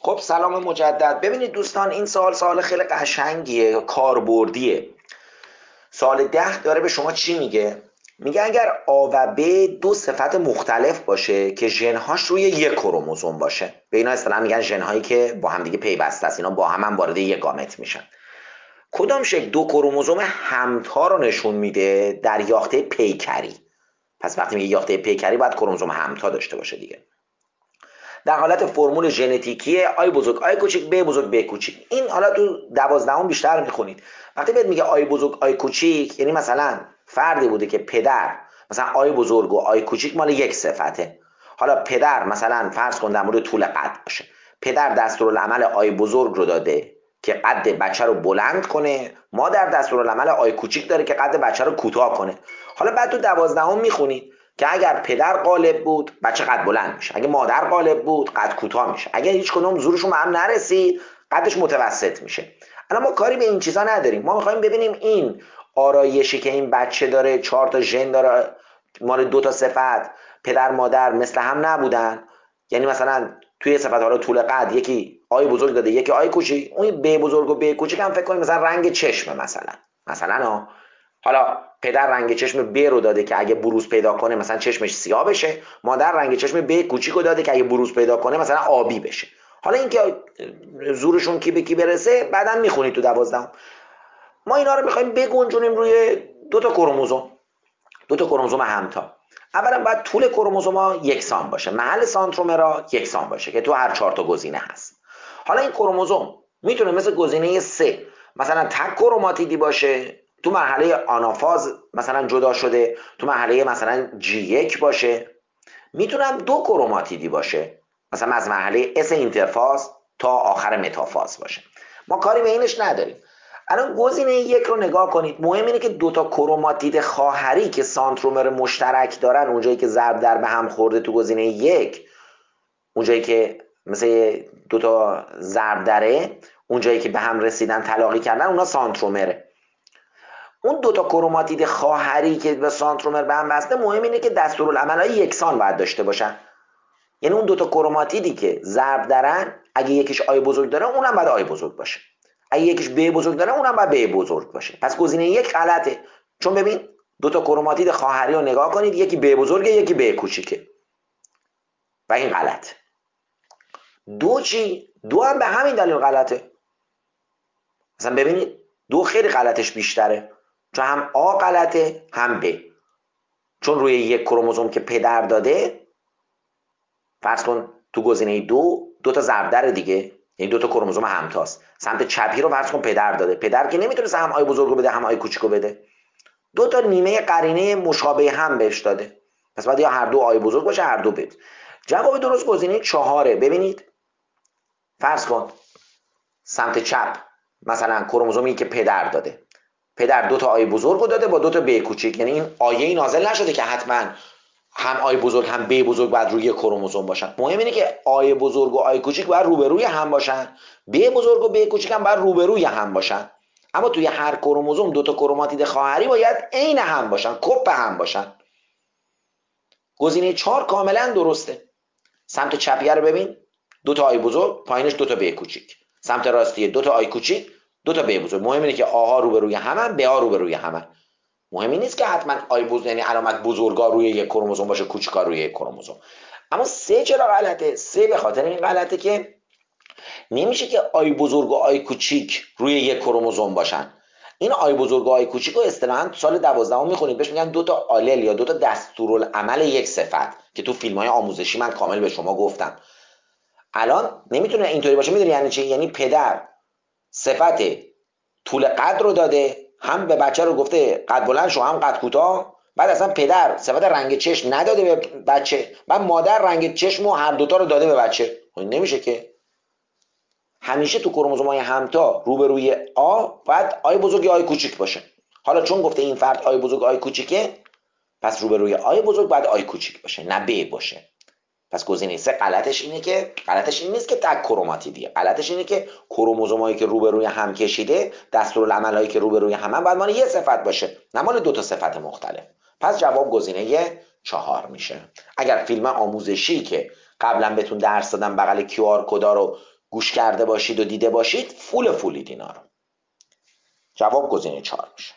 خب سلام مجدد. ببینید دوستان، این سوال خیلی قشنگیه، کاربردیه. سوال 10 داره به شما چی میگه؟ میگه اگر آ و ب دو صفت مختلف باشه که ژنهاش روی یک کروموزوم باشه، به اینا اصطلاحا میگن ژنهایی که با هم دیگه پیوسته است، اینا با هم وارد یک گامت میشن. کدام شکل دو کروموزوم همتا رو نشون میده در یافته پیکری؟ پس وقتی میگه یافته پیکری باید کروموزوم همتا داشته باشه دیگه. در حالت فرمول ژنتیکی آی بزرگ آی کوچیک ب بزرگ ب کوچیک. این حالا تو 12 بیشتر میخونید. وقتی بهت میگه آی بزرگ آی کوچیک، یعنی مثلا فردی بوده که پدر مثلا آی بزرگ و آی کوچیک مال یک صفته. حالا پدر مثلا فرض کن در مورد طول قد باشه، پدر دستورالعمل آی بزرگ رو داده که قد بچه رو بلند کنه، مادر دستورالعمل آی کوچیک داره که قد بچه رو کوتاه کنه. حالا بعد تو 12 میخونید که اگر پدر غالب بود بچه قد بلند میشه، اگه مادر غالب بود قد کوتاه میشه، اگه هیچ کدوم زورشون به هم نرسید قدش متوسط میشه. الان ما کاری به این چیزا نداریم، ما میخوایم ببینیم این آرایشی که این بچه داره، 4 تا ژن داره مال 2 تا صفت، پدر مادر مثل هم نبودن، یعنی مثلا توی صفت حالا طول قد یکی آی بزرگ داده یکی آی کوچیک، اون ب بزرگ و ب کوچیک هم فکر کنیم مثلا رنگ چشمه، مثلا حالا پدر رنگ چشم ب رو داده که اگه بروز پیدا کنه مثلا چشمش سیاه بشه، مادر رنگ چشم ب کوچیک رو داده که اگه بروز پیدا کنه مثلا آبی بشه. حالا اینکه زورشون کی به کی برسه بعداً میخونید تو 12. ما اینا رو میخوایم بگنجونیم روی 2 تا کروموزوم همتا. اولا باید طول کروموزوم‌ها یکسان باشه، محل سانترومرها یکسان باشه که تو هر 4 تا گزینه هست. حالا این کروموزوم میتونه مثل گزینه 3 مثلا تک کروماتیدی باشه، تو مرحله آنافاز مثلا جدا شده، تو مرحله مثلا G1 باشه، میتونم 2 کروماتیدی باشه، مثلا از مرحله S اینترفاز تا آخر متافاز باشه. ما کاری به اینش نداریم. الان گزینه 1 رو نگاه کنید. مهم اینه که 2 تا کروماتید خواهری که سانترومر مشترک دارن، اونجایی که ضرب در به هم خورده تو گزینه 1، اونجایی که مثل 2 تا ضرب دره، اونجایی که به هم رسیدن تلاقی کردن، اونا سانترومره. اون 2 تا کروماتید خواهری که به سانترومر به هم بسته، مهم اینه که دستورالعمل‌های یکسان باید داشته باشن. یعنی اون 2 تا کروماتیدی که ضرب دارن، اگه یکیش آی بزرگ داره اونم باید آی بزرگ باشه، اگه یکیش ب بزرگ داره اونم باید ب بزرگ باشه. پس گزینه 1 غلطه، چون ببین 2 تا کروماتید خواهری رو نگاه کنید، یکی ب بزرگه یکی ب کوچیکه و این غلط. 2 چی؟ 2 هم به همین دلیل غلطه. مثلا ببینید 2 خیلی غلطش بیشتره، چون هم آ غلطه هم ب، چون روی یک کروموزوم که پدر داده، فرض کن تو گزینه 2 تا ضرب در دیگه، یعنی 2 تا کروموزوم همتاست، سمت چپی رو فرض کن پدر داده، پدر که نمیتونه هم آی بزرگ رو بده هم آی کوچیک رو بده، 2 تا نیمه قرینه مشابه هم بهش داده، پس باید یا هر دو آی بزرگ باشه هر دو بده. جواب درست گزینه 4. ببینید فرض کن سمت چپ مثلا کروموزومی که پدر داده، پدر 2 تا آی بزرگ رو داده با 2 تا ب کوچیک، یعنی این آیه نازل نشده که حتما هم آی بزرگ هم ب بزرگ باید روی کروموزوم باشن. مهم اینه که آی بزرگ و آی کوچیک باید روبروی هم باشن، ب بزرگ و ب کوچیک هم باید روبروی هم باشن. اما توی هر کروموزوم 2 تا کروماتید خواهری باید عین هم باشن، کپ هم باشن. گزینه 4 کاملا درسته. سمت چپیه رو ببین، 2 تا آی بزرگ پایینش 2 تا ب کوچیک، سمت راستی 2 تا آی کوچیک 2 تا ب بزرگ. مهم اینه که آها روبروی همن، ب ها روبروی همن. مهمی نیست که حتما آی بزرگ یعنی علامت بزرگا روی یک کروموزوم باشه کوچیکا روی یک کروموزوم. اما 3 چرا غلطه؟ 3 به خاطر این غلطه که نمیشه که آی بزرگ و آی کوچیک روی یک کروموزوم باشن. این آی بزرگ و آی کوچیک رو اصطلاحاً سال 12 میخونید، بهش میگن 2 تا آلل یا 2 تا دستورالعمل یک صفت، که تو فیلم‌های آموزشی من کامل به شما گفتم. الان نمیتونه اینطوری باشه. میدونی یعنی چی؟ یعنی پدر صفت طول قد رو داده، هم به بچه رو گفته قد بلند شو هم قد کوتاه، بعد اصلا پدر صفت رنگ چشم نداده به بچه، بعد مادر رنگ چشم و هر دوتا رو داده به بچه. نمیشه که. همیشه تو کروموزوم‌های همتا روبروی آ باید آی بزرگ یا آی کوچیک باشه. حالا چون گفته این فرد آی بزرگ آی کوچیکه، پس روبروی آی بزرگ باید آی کوچیک باشه، نه ب باشه. پس گزینه 3 غلطش این نیست که تک کروماتیدیه، غلطش اینه که کروموزومایی که روبروی هم کشیده، دستورالعملایی که روبروی هم باید مال یه صفت باشه، نه مال 2 تا صفت مختلف. پس جواب گزینه 4 میشه. اگر فیلم آموزشی که قبلا بهتون درس دادم بغل QR کدا رو گوش کرده باشید و دیده باشید، فولید اینا رو. جواب گزینه 4 میشه.